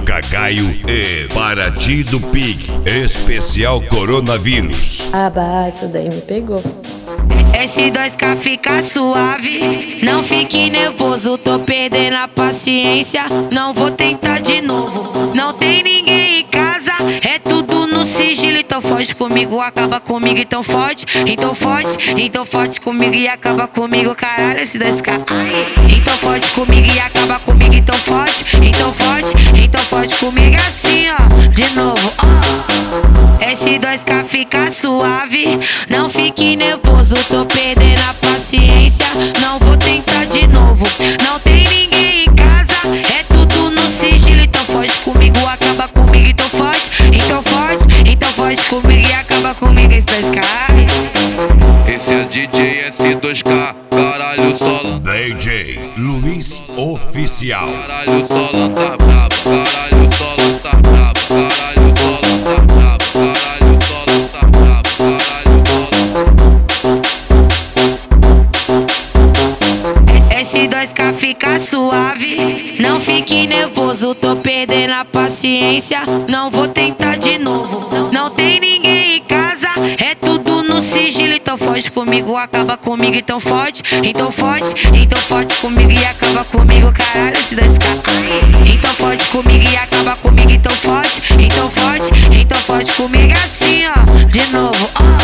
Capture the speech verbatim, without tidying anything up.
Cagaio e Paraty do Pig, especial coronavírus. Ah, bah, isso daí me pegou. S dois K fica suave, não fique nervoso, tô perdendo a paciência, não vou tentar de novo. Não tem ninguém em casa, é tudo no sigilo, então foge comigo, acaba comigo, então fode, então fode, então fode comigo e acaba comigo, caralho, S dois K. Então fode comigo e acaba comigo, então fode, então fode, então fode comigo assim, ó, de novo, ó. S dois K fica suave, não fique nervoso, tô perdendo a paciência, não vou tentar de novo. Não tem ninguém em casa, é tudo no sigilo, então foge comigo, acaba comigo, então foge, então foge, então foge comigo e acaba comigo, S dois K. Esse é D J S dois K, caralho, só lança D J Luiz Oficial. Caralho, só lança brabo, caralho, só lança brabo, caralho, só lança brabo, caralho, só lança brabo, caralho, só S dois K fica suave, não fique nervoso, tô perdendo a paciência, não vou tentar de novo. Não tem ninguém em casa, é tudo no sigilo, então foge comigo, acaba comigo, então fode, então fode, então fode comigo e acaba comigo, caralho, S dois K. Então fode comigo e acaba comigo, então fode, então fode, então fode comigo assim, ó, de novo, ó.